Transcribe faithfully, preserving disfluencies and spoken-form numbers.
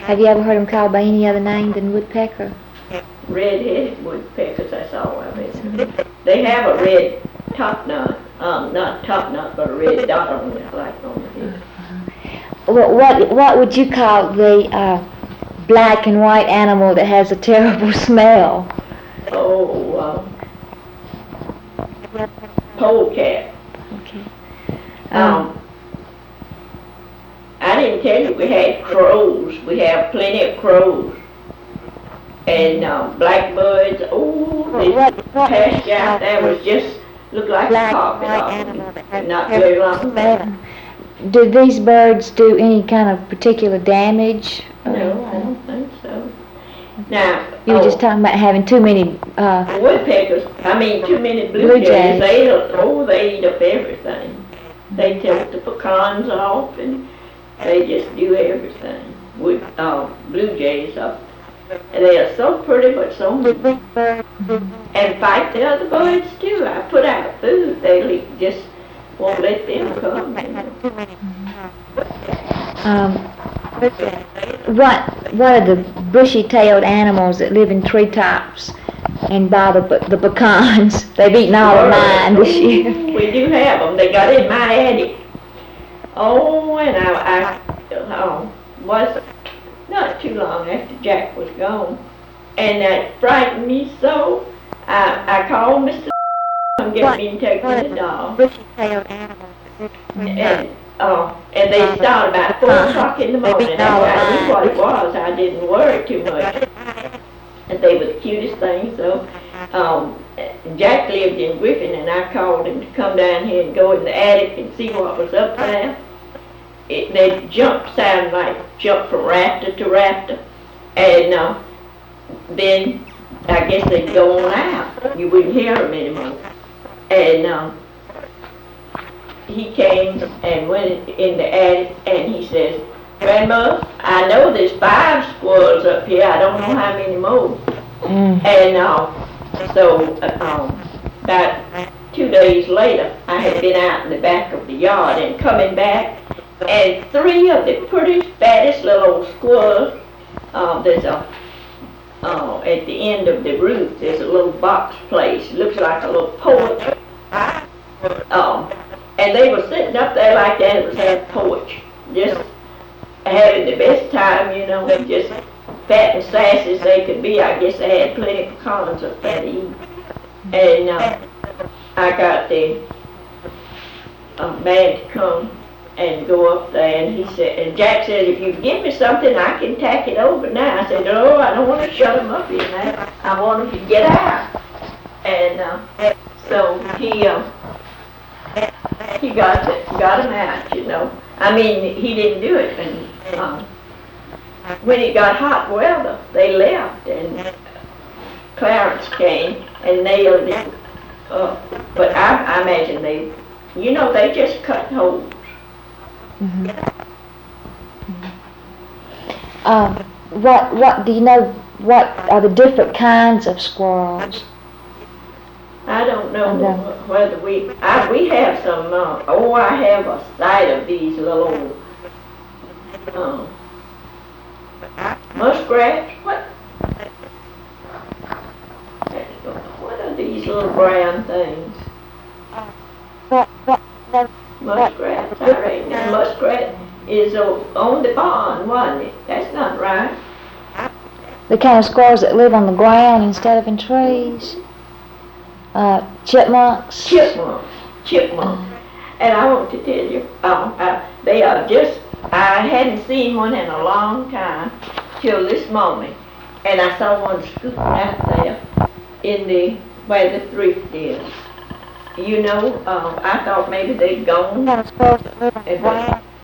Have you ever heard them called by any other name than woodpecker? Red-headed woodpeckers, that's all of it. They have a red top knot, um, not top knot, but a red dot on it, like on the head. What, what, what would you call the uh, black and white animal that has a terrible smell? Oh, um, polecat. Okay. Um, Um, I didn't tell you we had crows. We have plenty of crows. And um, blackbirds. Oh, this pasture out there was just looked like a carpet off of not very long ago. do these birds do any kind of particular damage? No, I don't think so. Now, You were oh, just talking about having too many uh, woodpeckers, I mean too many blue Blue jays, jays. they, oh, they eat up everything. They take the pecans off and they just do everything. Wood, uh, blue jays up. And they are so pretty but so mean. And fight the other birds too. I put out food, they le- just won't let them come. You know. um, what what are the bushy-tailed animals that live in treetops and by the the pecans? They've eaten all of mine this year. We do have them. They got in my attic. Oh, and I, I oh, was not too long after Jack was gone, and that frightened me so. I I called Mister Come get me and take me the dog. Bushy-tailed animals. And uh, and they started about four o'clock in the morning. After I knew what it was, I didn't worry too much. And they were the cutest things. So um, Jack lived in Griffin, and I called him to come down here and go in the attic and see what was up there. It, they jumped, sounded like jump from rafter to rafter, and uh, then I guess they'd go on out. You wouldn't hear them anymore. And um, he came and went in the attic, and he says, "Grandma, I know there's five squirrels up here. I don't know how many more." Mm. And uh, so uh, um, about two days later, I had been out in the back of the yard and coming back, and three of the prettiest, fattest little old squirrels. Uh, there's a uh, at the end of the roof. There's a little box place. Looks like a little porch. Um, and they were sitting up there like that. It was their porch, just having the best time, you know, just fat and sassy as they could be. I guess they had plenty of pecans up there to eat. And uh, I got the uh, man to come and go up there, and he said, and Jack said, "If you give me something, I can tack it over now." I said, "Oh, I don't want to shut him up in there. I want him to get out." And uh, so he uh, he got it, got him out, you know. I mean, he didn't do it, and um, when it got hot weather, they left, and Clarence came and nailed it up. But I, I imagine they, you know, they just cut holes. Mm-hmm. Um, what what do you know? What are the different kinds of squirrels? I don't know Okay. wh- whether we, I, we have some, uh, oh, I have a sight of these little old, um, muskrats. What? What are these little brown things? What what what? Muskrats, I reckon. A muskrat is uh, on the pond, wasn't it? That's not right. The kind of squirrels that live on the ground instead of in trees. Uh, chipmunks. Chipmunk, chipmunk. And I want to tell you, um, uh, they are just, I hadn't seen one in a long time till this moment. And I saw one scooping out there in the, where the thrift is. You know, um, I thought maybe they'd gone, Kind of squirrels that live on the and, ground.